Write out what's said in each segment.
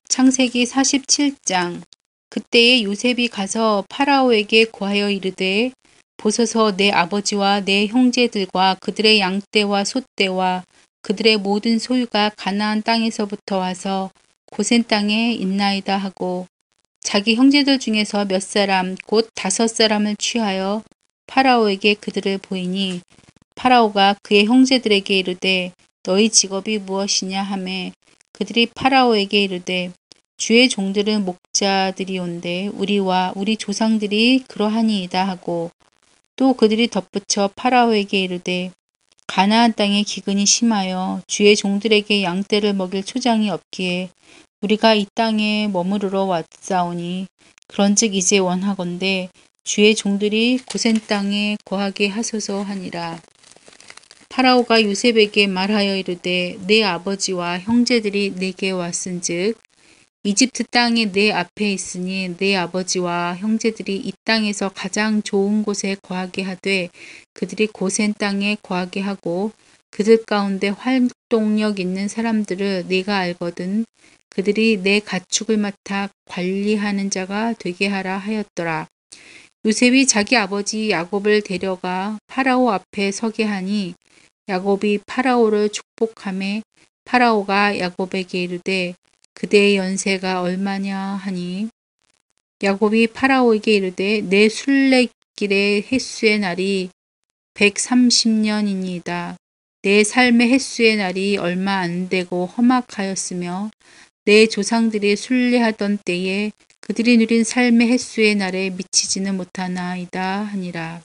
창세기 47장. 그때에 요셉이 가서 파라오에게 고하여 이르되, 보소서, 내 아버지와 내 형제들과 그들의 양떼와 소떼와 그들의 모든 소유가 가나안 땅에서부터 와서 고센 땅에 있나이다 하고, 자기 형제들 중에서 몇 사람 곧 5사람을 취하여 파라오에게 그들을 보이니, 파라오가 그의 형제들에게 이르되, 너희 직업이 무엇이냐 하매, 그들이 파라오에게 이르되, 주의 종들은 목자들이온데 우리와 우리 조상들이 그러하니이다 하고, 또 그들이 덧붙여 파라오에게 이르되, 가나안 땅에 기근이 심하여 주의 종들에게 양떼를 먹일 초장이 없기에 우리가 이 땅에 머무르러 왔사오니, 그런즉 이제 원하건대 주의 종들이 고센 땅에 거하게 하소서 하니라. 파라오가 요셉에게 말하여 이르되, 내 아버지와 형제들이 내게 왔은즉 이집트 땅이 내 앞에 있으니 내 아버지와 형제들이 이 땅에서 가장 좋은 곳에 거하게 하되 그들이 고센 땅에 거하게 하고, 그들 가운데 활동력 있는 사람들을 내가 알거든 그들이 내 가축을 맡아 관리하는 자가 되게 하라 하였더라. 요셉이 자기 아버지 야곱을 데려가 파라오 앞에 서게 하니, 야곱이 파라오를 축복하매 파라오가 야곱에게 이르되, 그대의 연세가 얼마냐 하니, 야곱이 파라오에게 이르되, 내 순례길의 횟수의 날이 130년이니이다. 내 삶의 횟수의 날이 얼마 안 되고 험악하였으며 내 조상들이 순례하던 때에 그들이 누린 삶의 횟수의 날에 미치지는 못하나이다 하니라.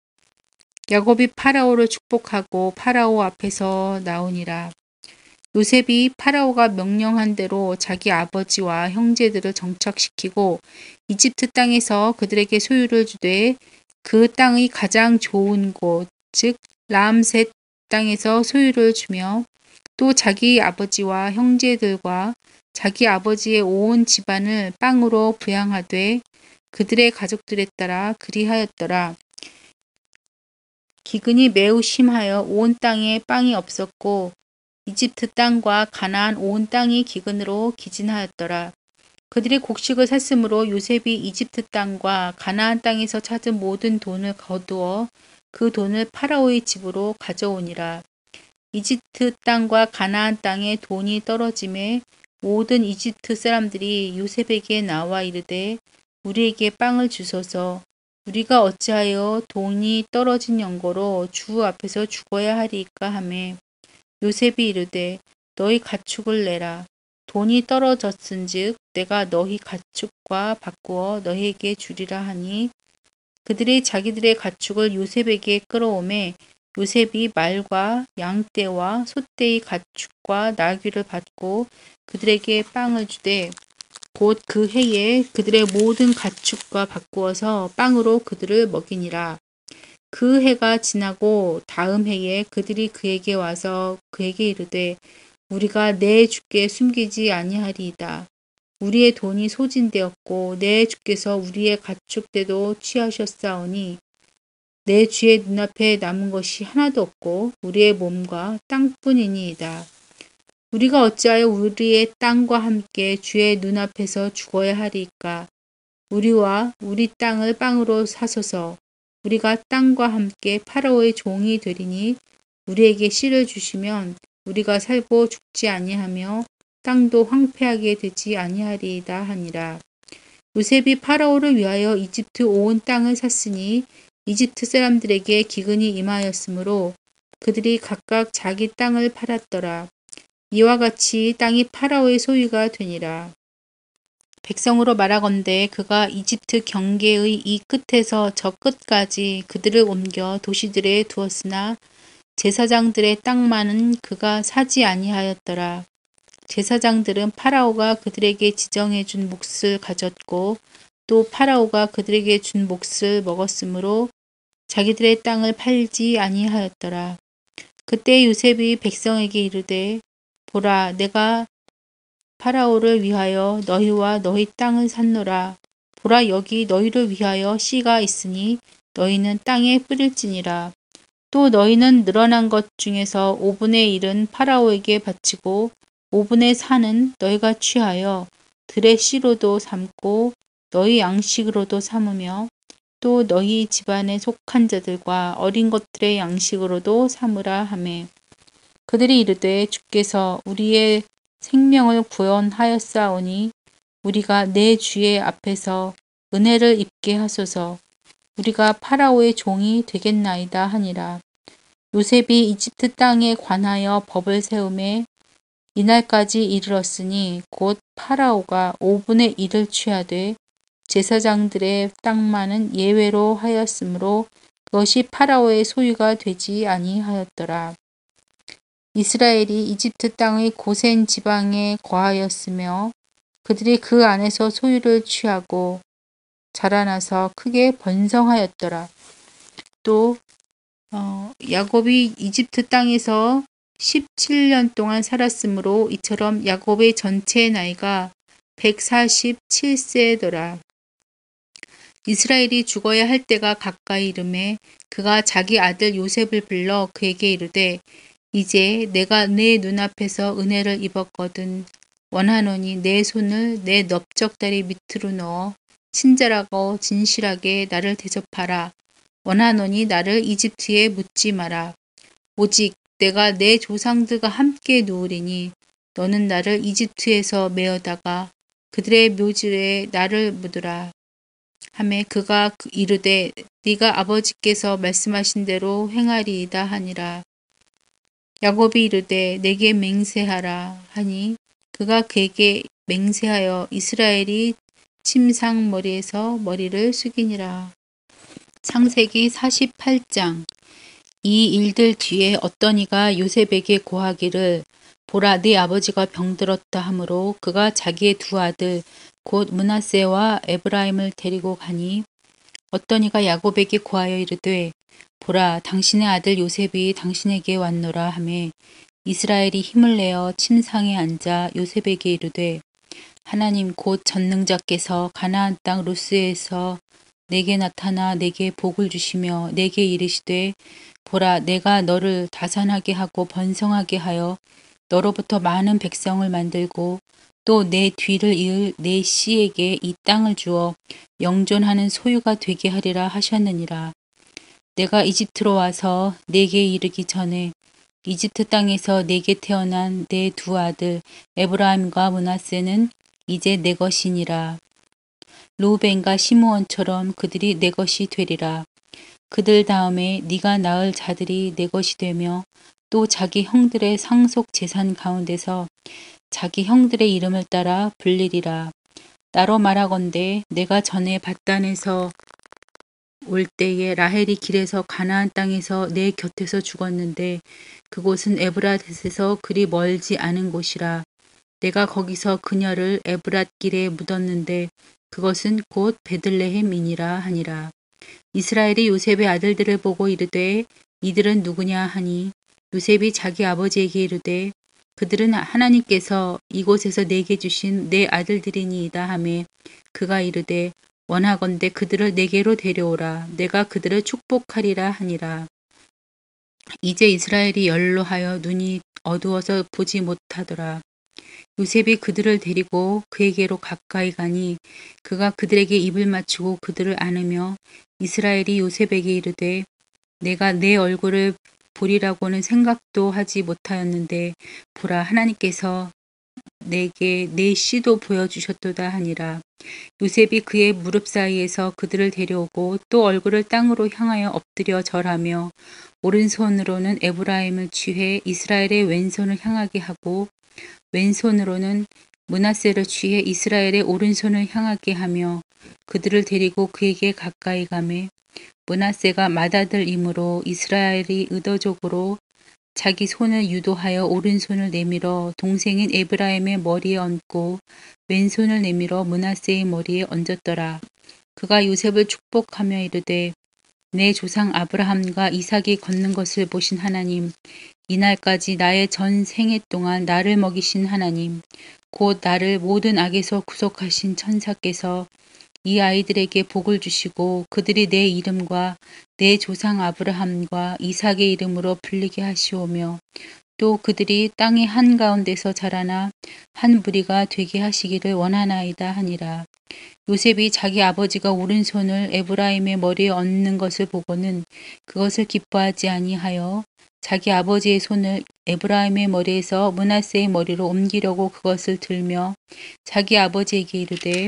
야곱이 파라오를 축복하고 파라오 앞에서 나오니라. 요셉이 파라오가 명령한 대로 자기 아버지와 형제들을 정착시키고 이집트 땅에서 그들에게 소유를 주되, 그 땅의 가장 좋은 곳, 즉 라암셋 땅에서 소유를 주며, 또 자기 아버지와 형제들과 자기 아버지의 온 집안을 빵으로 부양하되 그들의 가족들에 따라 그리하였더라. 기근이 매우 심하여 온 땅에 빵이 없었고 이집트 땅과 가나안 온 땅이 기근으로 기진하였더라. 그들이 곡식을 샀으므로 요셉이 이집트 땅과 가나안 땅에서 찾은 모든 돈을 거두어 그 돈을 파라오의 집으로 가져오니라. 이집트 땅과 가나안 땅에 돈이 떨어짐에 모든 이집트 사람들이 요셉에게 나와 이르되, 우리에게 빵을 주소서. 우리가 어찌하여 돈이 떨어진 연고로 주 앞에서 죽어야 하리이까 하매, 요셉이 이르되, 너희 가축을 내라. 돈이 떨어졌은즉 내가 너희 가축과 바꾸어 너희에게 주리라 하니, 그들이 자기들의 가축을 요셉에게 끌어오매 요셉이 말과 양떼와 소떼의 가축과 나귀를 받고 그들에게 빵을 주되, 곧 그 해에 그들의 모든 가축과 바꾸어서 빵으로 그들을 먹이니라. 그 해가 지나고 다음 해에 그들이 그에게 와서 그에게 이르되, 우리가 내 주께 숨기지 아니하리이다. 우리의 돈이 소진되었고 내 주께서 우리의 가축대도 취하셨사오니 내 주의 눈앞에 남은 것이 하나도 없고 우리의 몸과 땅뿐이니이다. 우리가 어찌하여 우리의 땅과 함께 주의 눈앞에서 죽어야 하리이까? 우리와 우리 땅을 빵으로 사소서. 우리가 땅과 함께 파라오의 종이 되리니 우리에게 씨를 주시면 우리가 살고 죽지 아니하며 땅도 황폐하게 되지 아니하리이다 하니라. 요셉이 파라오를 위하여 이집트 온 땅을 샀으니 이집트 사람들에게 기근이 임하였으므로 그들이 각각 자기 땅을 팔았더라. 이와 같이 땅이 파라오의 소유가 되니라. 백성으로 말하건대 그가 이집트 경계의 이 끝에서 저 끝까지 그들을 옮겨 도시들에 두었으나 제사장들의 땅만은 그가 사지 아니하였더라. 제사장들은 파라오가 그들에게 지정해 준 몫을 가졌고 또 파라오가 그들에게 준 몫을 먹었으므로 자기들의 땅을 팔지 아니하였더라. 그때 요셉이 백성에게 이르되, 보라, 내가 파라오를 위하여 너희와 너희 땅을 샀노라. 보라, 여기 너희를 위하여 씨가 있으니 너희는 땅에 뿌릴지니라. 또 너희는 늘어난 것 중에서 5분의 1은 파라오에게 바치고 5분의 4는 너희가 취하여 들의 씨로도 삼고 너희 양식으로도 삼으며 또 너희 집안에 속한 자들과 어린 것들의 양식으로도 삼으라 하매 그들이 이르되 주께서 우리의 생명을 구원하였사오니 우리가 내 주의 앞에서 은혜를 입게 하소서. 우리가 파라오의 종이 되겠나이다 하니라. 요셉이 이집트 땅에 관하여 법을 세우매 이날까지 이르렀으니 곧 파라오가 5분의 1을 취하되 제사장들의 땅만은 예외로 하였으므로 그것이 파라오의 소유가 되지 아니하였더라. 이스라엘이 이집트 땅의 고센 지방에 거하였으며 그들이 그 안에서 소유를 취하고 자라나서 크게 번성하였더라. 또 야곱이 이집트 땅에서 17년 동안 살았으므로 이처럼 야곱의 전체 나이가 147세더라. 이스라엘이 죽어야 할 때가 가까이 이르매 그가 자기 아들 요셉을 불러 그에게 이르되 이제 내가 내 눈앞에서 은혜를 입었거든 원하노니 내 손을 내 넓적다리 밑으로 넣어 친절하고 진실하게 나를 대접하라. 원하노니 나를 이집트에 묻지 마라. 오직 내가 내 조상들과 함께 누우리니 너는 나를 이집트에서 메어다가 그들의 묘지에 나를 묻으라. 하매 그가 이르되 네가 아버지께서 말씀하신 대로 행하리이다 하니라. 야곱이 이르되 내게 맹세하라 하니 그가 그에게 맹세하여 이스라엘이 침상머리에서 머리를 숙이니라. 창세기 48장. 이 일들 뒤에 어떤 이가 요셉에게 고하기를 보라 네 아버지가 병들었다 하므로 그가 자기의 두 아들 곧 므낫세와 에브라임을 데리고 가니 어떤 이가 야곱에게 고하여 이르되 보라 당신의 아들 요셉이 당신에게 왔노라 하매 이스라엘이 힘을 내어 침상에 앉아 요셉에게 이르되 하나님 곧 전능자께서 가나안 땅 루스에서 내게 나타나 내게 복을 주시며 내게 이르시되 보라 내가 너를 다산하게 하고 번성하게 하여 너로부터 많은 백성을 만들고 또 내 뒤를 이을 내 씨에게 이 땅을 주어 영존하는 소유가 되게 하리라 하셨느니라. 내가 이집트로 와서 내게 이르기 전에 이집트 땅에서 내게 태어난 내 두 아들 에브라임과 므낫세는 이제 내 것이니라. 루벤과 시므온처럼 그들이 내 것이 되리라. 그들 다음에 네가 낳을 자들이 내 것이 되며 또 자기 형들의 상속 재산 가운데서 자기 형들의 이름을 따라 불리리라. 나로 말하건대 내가 전에 밧단에서 올 때에 라헬이 길에서 가나안 땅에서 내 곁에서 죽었는데 그곳은 에브라댓에서 그리 멀지 않은 곳이라. 내가 거기서 그녀를 에브랏 길에 묻었는데 그것은 곧 베들레헴이니라 하니라. 이스라엘이 요셉의 아들들을 보고 이르되 이들은 누구냐 하니 요셉이 자기 아버지에게 이르되 그들은 하나님께서 이곳에서 내게 주신 내 아들들이니이다 하매 그가 이르되 원하건대 그들을 내게로 데려오라. 내가 그들을 축복하리라 하니라. 이제 이스라엘이 연로하여 눈이 어두워서 보지 못하더라. 요셉이 그들을 데리고 그에게로 가까이 가니 그가 그들에게 입을 맞추고 그들을 안으며 이스라엘이 요셉에게 이르되 내가 내 얼굴을 보리라고는 생각도 하지 못하였는데 보라 하나님께서 내게 내 씨도 보여주셨도다 하니라. 요셉이 그의 무릎 사이에서 그들을 데려오고 또 얼굴을 땅으로 향하여 엎드려 절하며 오른손으로는 에브라임을 취해 이스라엘의 왼손을 향하게 하고 왼손으로는 므낫세를 취해 이스라엘의 오른손을 향하게 하며 그들을 데리고 그에게 가까이 가매 므낫세가 맏아들이므로 이스라엘이 의도적으로 자기 손을 유도하여 오른손을 내밀어 동생인 에브라임의 머리에 얹고 왼손을 내밀어 므낫세의 머리에 얹었더라. 그가 요셉을 축복하며 이르되 내 조상 아브라함과 이삭이 걷는 것을 보신 하나님, 이날까지 나의 전 생애 동안 나를 먹이신 하나님, 곧 나를 모든 악에서 구속하신 천사께서 이 아이들에게 복을 주시고 그들이 내 이름과 내 조상 아브라함과 이삭의 이름으로 불리게 하시오며 또 그들이 땅의 한가운데서 자라나 한 무리가 되게 하시기를 원하나이다 하니라. 요셉이 자기 아버지가 오른손을 에브라임의 머리에 얹는 것을 보고는 그것을 기뻐하지 아니하여 자기 아버지의 손을 에브라임의 머리에서 므낫세의 머리로 옮기려고 그것을 들며 자기 아버지에게 이르되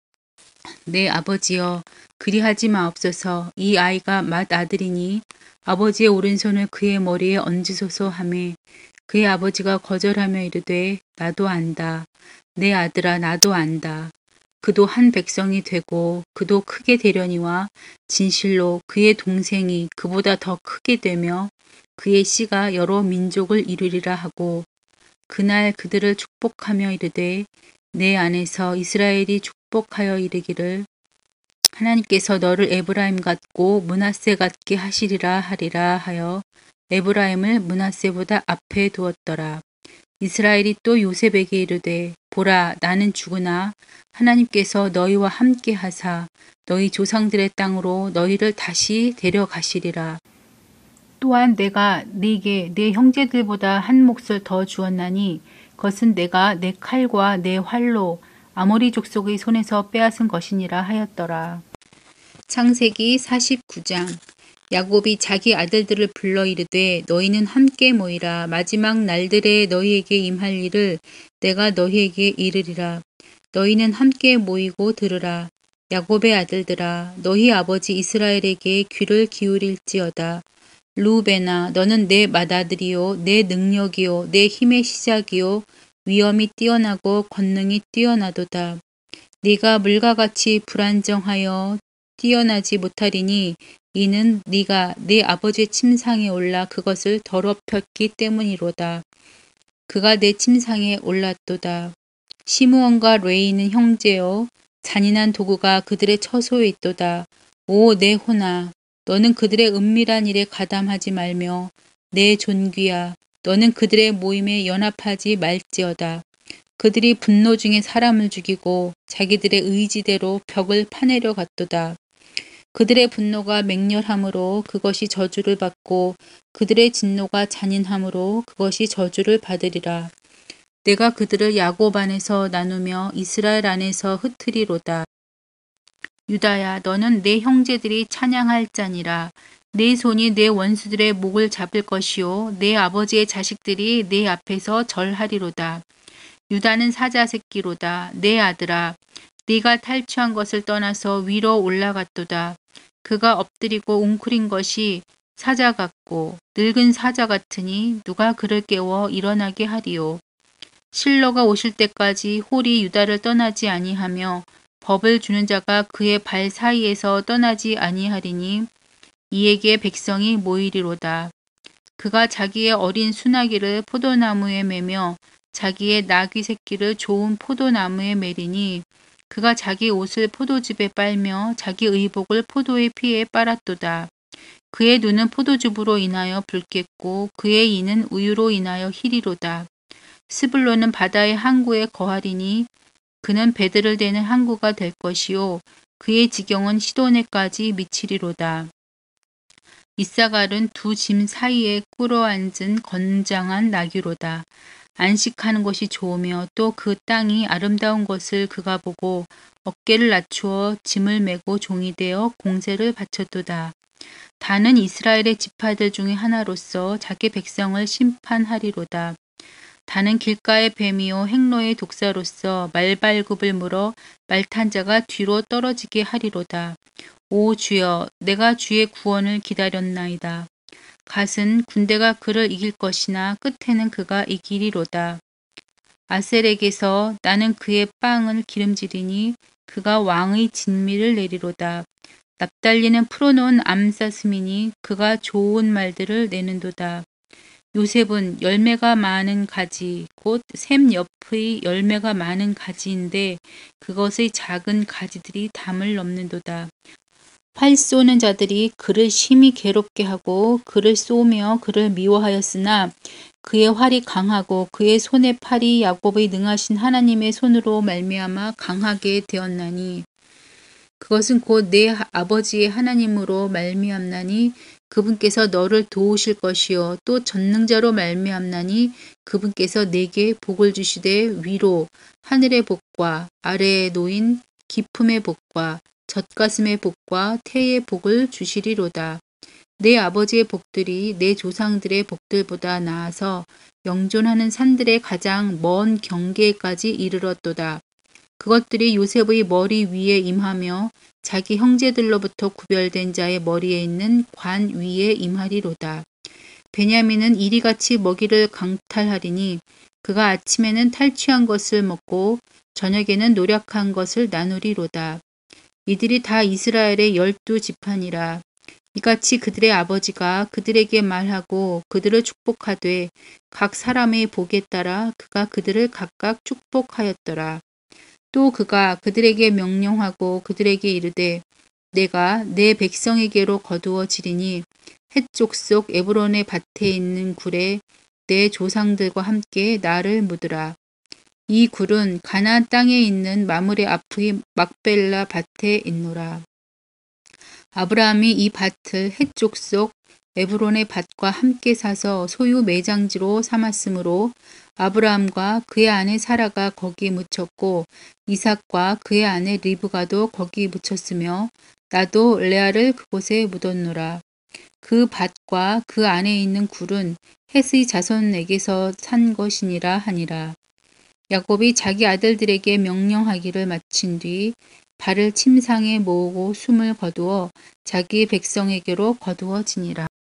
내 아버지여 그리하지 마옵소서. 이 아이가 맏아들이니 아버지의 오른손을 그의 머리에 얹으소서 하매 그의 아버지가 거절하며 이르되 나도 안다. 내 아들아 나도 안다. 그도 한 백성이 되고 그도 크게 되려니와 진실로 그의 동생이 그보다 더 크게 되며 그의 씨가 여러 민족을 이루리라 하고 그날 그들을 축복하며 이르되 내 안에서 이스라엘이 축복하여 이르기를 하나님께서 너를 에브라임 같고 므낫세 같게 하시리라 하리라 하여 에브라임을 므낫세보다 앞에 두었더라. 이스라엘이 또 요셉에게 이르되 보라 나는 죽으나 하나님께서 너희와 함께 하사 너희 조상들의 땅으로 너희를 다시 데려가시리라. 또한 내가 네게 네 형제들보다 한 몫을 더 주었나니 그것은 내가 내 칼과 내 활로 아모리 족속의 손에서 빼앗은 것이니라 하였더라. 창세기 49장. 야곱이 자기 아들들을 불러 이르되 너희는 함께 모이라. 마지막 날들에 너희에게 임할 일을 내가 너희에게 이르리라. 너희는 함께 모이고 들으라. 야곱의 아들들아 너희 아버지 이스라엘에게 귀를 기울일지어다. 루벤아 너는 내 맏아들이요 내 능력이요 내 힘의 시작이요 위엄이 뛰어나고 권능이 뛰어나도다. 네가 물과 같이 불안정하여 뛰어나지 못하리니 이는 네가 네 아버지의 침상에 올라 그것을 더럽혔기 때문이로다. 그가 내 침상에 올랐도다. 시므온과 레이는 형제요 잔인한 도구가 그들의 처소에 있도다. 오 내 혼아 너는 그들의 은밀한 일에 가담하지 말며 내 존귀야 너는 그들의 모임에 연합하지 말지어다. 그들이 분노 중에 사람을 죽이고 자기들의 의지대로 벽을 파내려 갔도다. 그들의 분노가 맹렬함으로 그것이 저주를 받고 그들의 진노가 잔인함으로 그것이 저주를 받으리라. 내가 그들을 야곱 안에서 나누며 이스라엘 안에서 흩으리로다. 유다야 너는 내 형제들이 찬양할 자니라. 내 손이 내 원수들의 목을 잡을 것이요 내 아버지의 자식들이 내 앞에서 절하리로다. 유다는 사자 새끼로다. 내 아들아 네가 탈취한 것을 떠나서 위로 올라갔도다. 그가 엎드리고 웅크린 것이 사자 같고 늙은 사자 같으니 누가 그를 깨워 일어나게 하리요. 실로가 오실 때까지 홀이 유다를 떠나지 아니하며 법을 주는 자가 그의 발 사이에서 떠나지 아니하리니 이에게 백성이 모이리로다. 그가 자기의 어린 수나기를 포도나무에 매며 자기의 나귀 새끼를 좋은 포도나무에 매리니 그가 자기 옷을 포도즙에 빨며 자기 의복을 포도의 피에 빨았도다. 그의 눈은 포도즙으로 인하여 붉겠고 그의 이는 우유로 인하여 희리로다. 스불론은 바다의 항구에 거하리니 그는 배들을 대는 항구가 될 것이요 그의 지경은 시도네까지 미치리로다. 이사갈은 두 짐 사이에 꿇어앉은 건장한 나귀로다. 안식하는 것이 좋으며 또 그 땅이 아름다운 것을 그가 보고 어깨를 낮추어 짐을 메고 종이 되어 공세를 바쳤도다. 다는 이스라엘의 지파들 중에 하나로서 자기 백성을 심판하리로다. 다는 길가의 뱀이요 행로의 독사로서 말발굽을 물어 말탄 자가 뒤로 떨어지게 하리로다. 오 주여 내가 주의 구원을 기다렸나이다. 갓은 군대가 그를 이길 것이나 끝에는 그가 이기리로다. 아셀에게서 나는 그의 빵을 기름지리니 그가 왕의 진미를 내리로다. 납달리는 풀어놓은 암사슴이니 그가 좋은 말들을 내는도다. 요셉은 열매가 많은 가지 곧 샘 옆의 열매가 많은 가지인데 그것의 작은 가지들이 담을 넘는도다. 활 쏘는 자들이 그를 심히 괴롭게 하고 그를 쏘며 그를 미워하였으나 그의 활이 강하고 그의 손의 팔이 야곱의 능하신 하나님의 손으로 말미암아 강하게 되었나니 그것은 곧 내 아버지의 하나님으로 말미암나니 그분께서 너를 도우실 것이요 또 전능자로 말미암나니 그분께서 내게 복을 주시되 위로 하늘의 복과 아래에 놓인 기품의 복과 젖가슴의 복과 태의 복을 주시리로다. 내 아버지의 복들이 내 조상들의 복들보다 나아서 영존하는 산들의 가장 먼 경계까지 이르렀도다. 그것들이 요셉의 머리 위에 임하며 자기 형제들로부터 구별된 자의 머리에 있는 관 위에 임하리로다. 베냐민은 이리같이 먹이를 강탈하리니 그가 아침에는 탈취한 것을 먹고 저녁에는 노력한 것을 나누리로다. 이들이 다 이스라엘의 12지파니라. 이같이 그들의 아버지가 그들에게 말하고 그들을 축복하되 각 사람의 복에 따라 그가 그들을 각각 축복하였더라. 또 그가 그들에게 명령하고 그들에게 이르되 내가 내 백성에게로 거두어지리니 헷 족 에브론의 밭에 있는 굴에 내 조상들과 함께 나를 묻으라. 이 굴은 가나안 땅에 있는 마므레 앞의 막벨라 밭에 있노라. 아브라함이 이 밭을 헷 족 에브론의 밭과 함께 사서 소유 매장지로 삼았으므로 아브라함과 그의 아내 사라가 거기 묻혔고 이삭과 그의 아내 리브가도 거기 묻혔으며 나도 레아를 그곳에 묻었노라. 그 밭과 그 안에 있는 굴은 헷의 자손에게서 산 것이니라 하니라. 야곱이 자기 아들들에게 명령하기를 마친 뒤 발을 침상에 모으고 숨을 거두어 자기 백성에게로 거두어지니라.